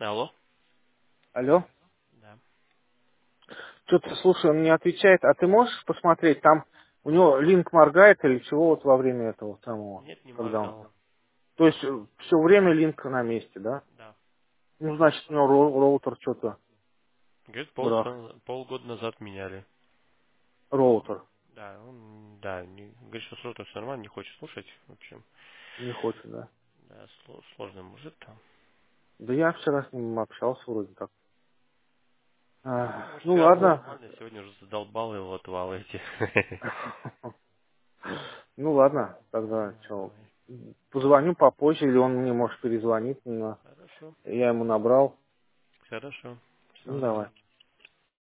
Алло? Алло? Да. Что-то, слушай, он не отвечает. А ты можешь посмотреть, там у него линк моргает или чего вот во время этого самого, Нет, не когда он... моргал. То есть все время линк на месте, да? Да. Ну, значит, у него роутер что-то Говорит, брах. полгода назад меняли. Роутер Да, он, да, говорит, что с ротом все нормально, не хочет слушать. В общем, не хочет, да? да, сложный мужик там. Да я вчера с ним общался вроде так. Ну, может, Ну, вчера было ладно. нормально, сегодня уже задолбал его отвал эти. Ну, ладно, тогда что, Давай. позвоню попозже, или он мне может перезвонить. Хорошо. Я ему набрал. Хорошо. Все, Ну, давай. давай.